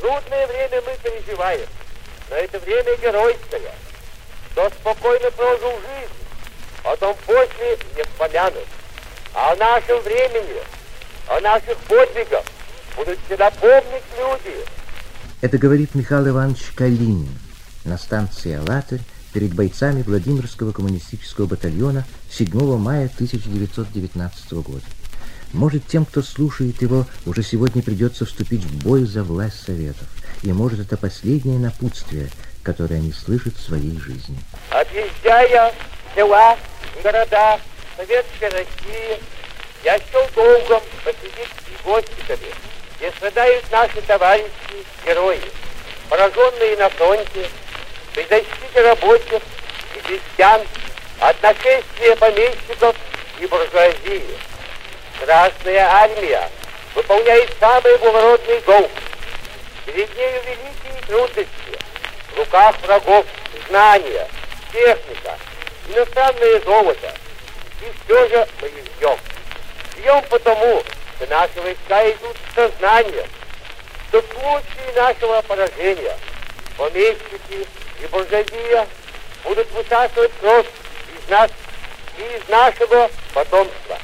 Трудное время мы переживаем, но это время геройское. Кто спокойно прожил жизнь, потом после не вспомянут. А о нашем времени, о наших подвигах будут всегда помнить люди. Это говорит Михаил Иванович Калинин на станции «АллатРь» перед бойцами Владимирского коммунистического батальона 7 мая 1919 года. Может, тем, кто слушает его, уже сегодня придется вступить в бой за власть Советов. И может, это последнее напутствие, которое они слышат в своей жизни. Объезжая села и города Советской России, я счел долгом посетить и госпитали, где страдают наши товарищи, герои, пораженные на фронте, при защите рабочих и крестьян от нашествия помещиков и буржуазии. Красная армия выполняет самый благородный долг. Перед нею великие трудности. В руках врагов знания, техника, иностранное золото. И все же мы их ждем. Ждем потому, что наши войска идут с сознанием, что в случае нашего поражения помещики и буржуазия будут высасывать кровь из нас и из нашего потомства.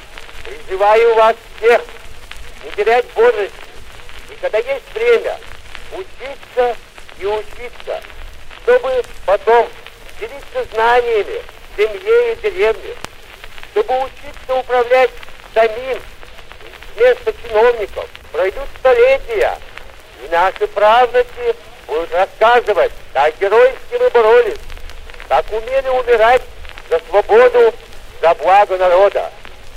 Призываю вас всех не терять бодрости, и когда есть время, учиться и учиться, чтобы потом делиться знаниями в семье и деревне, чтобы учиться управлять самим вместо чиновников. Пройдут столетия, и наши правнуки будут рассказывать, как геройски мы боролись, как умели умирать за свободу, за благо народа.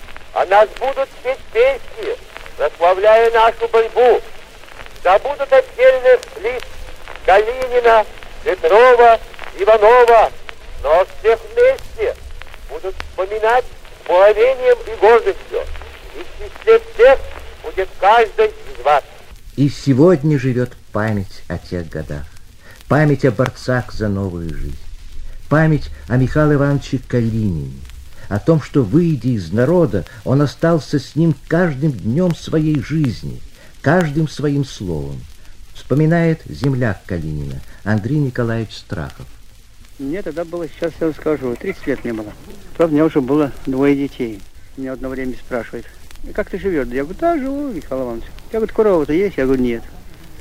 А нас будут петь песни, прославляя нашу борьбу. Забудут отдельных лиц Калинина, Петрова, Иванова, но всех вместе будут вспоминать с благовением и гордостью. И в числе всех будет каждый из вас. И сегодня живет память о тех годах, память о борцах за новую жизнь, память о Михаиле Ивановиче Калинине, о том, что, выйдя из народа, он остался с ним каждым днем своей жизни, каждым своим словом. Вспоминает земляк Калинина Андрей Николаевич Страхов. Мне тогда было, сейчас я расскажу, 30 лет мне было. Правда, у меня уже было 2 детей. Меня одно время спрашивает: как ты живешь? Я говорю: да, живу, Михаил Иванович. Я говорю: корова-то есть? Я говорю: нет.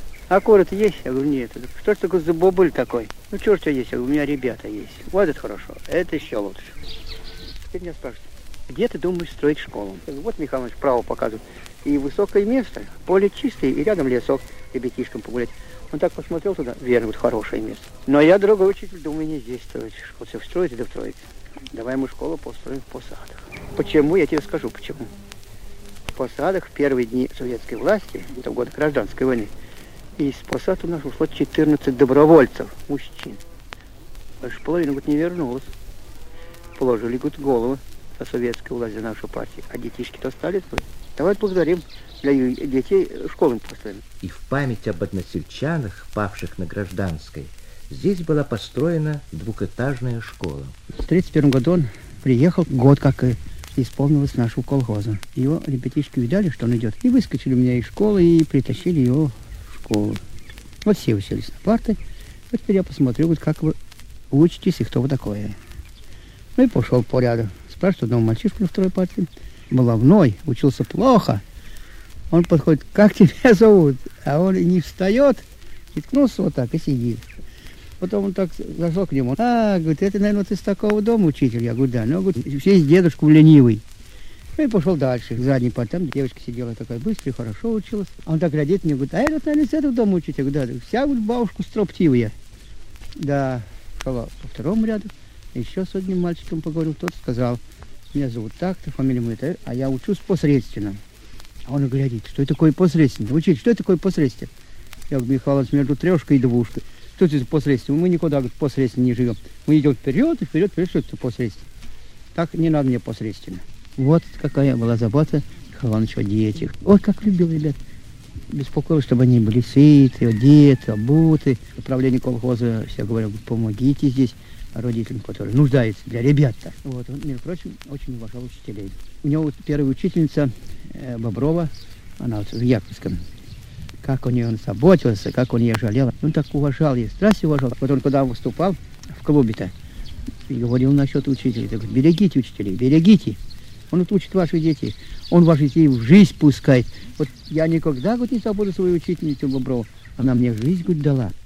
А куры-то есть? Я говорю: нет. Что ж такое за бобыль такой? Ну, что ж у тебя есть? Я говорю: у меня ребята есть. Вот это хорошо, это еще лучше. Теперь меня спрашивают: где ты думаешь строить школу? Я говорю: вот, Михаил Иванович, право показывает. И высокое место, поле чистое, и рядом лесок, ребятишкам погулять. Он так посмотрел туда: верно, вот хорошее место. Но я, дорогой учитель, думаю, не здесь строить. Вот все строить, да строить. Давай мы школу построим в посадах. Почему? Я тебе скажу, почему. В посадах в первые дни советской власти, это в годы гражданской войны, из посад у нас ушло 14 добровольцев, мужчин. Больше половина не вернулась. Положили голову за советскую власть, за нашу партию. А детишки-то остались. Давайте благодарим. Для детей школы построим. И в память об односельчанах, павших на гражданской, здесь была построена двухэтажная школа. В 1931 году он приехал, год как исполнилось нашего колхоза. Его ребятишки видали, что он идет, и выскочили у меня из школы, и притащили его в школу. Вот все уселись на парты. Вот теперь я посмотрю, вот как вы учитесь и кто вы такое. Ну и пошел по ряду. Спрашивает одного мальчишку на второй парте. Баловной, учился плохо. Он подходит: как тебя зовут? А он и не встает, и ткнулся вот так, и сидит. Потом он так зашел к нему: говорит, это, наверное, ты с такого дома учитель? Я говорю: да. Ну, говорит, здесь дедушка ленивый. Ну и пошел дальше, к задней парте. Там девочка сидела такая быстрая, хорошо училась. А он так глядит мне, говорит: а это, наверное, с этого дома учитель? Я говорю: да. Вся, говорит, бабушка строптивая. Да, сказала по второму ряду. Еще с одним мальчиком поговорил, тот сказал: меня зовут так-то, фамилия моя, а я учусь посредственно. А он глядит: что это такое посредственно? Учитель, что это такое посредственно? Я говорю: Михаил Иванович, между трешкой и двушкой. Что это посредственно? Мы никуда, говорит, посредственно не живем. Мы идем вперед и вперед, вперед. Что это посредственно? Так не надо мне посредственно. Вот какая была забота Михаила Ивановича о детях. Ой, как любил ребят. Беспокоил, чтобы они были сыты, одеты, обуты. Управление колхоза все говорят: помогите здесь родителям, которые нуждаются для ребят-то. Вот, он, между прочим, очень уважал учителей. У него вот первая учительница Боброва, она вот в Яковлевском как о ней он заботился, как он ее жалел. Он так уважал ее, страсть уважал. Вот он когда выступал в клубе-то, и говорил насчет учителей, так, берегите учителей, берегите. Он вот учит ваших детей, он ваших детей в жизнь пускает. Вот я никогда, говорит, не забуду свою учительницу Боброву. Она мне жизнь, говорит, дала.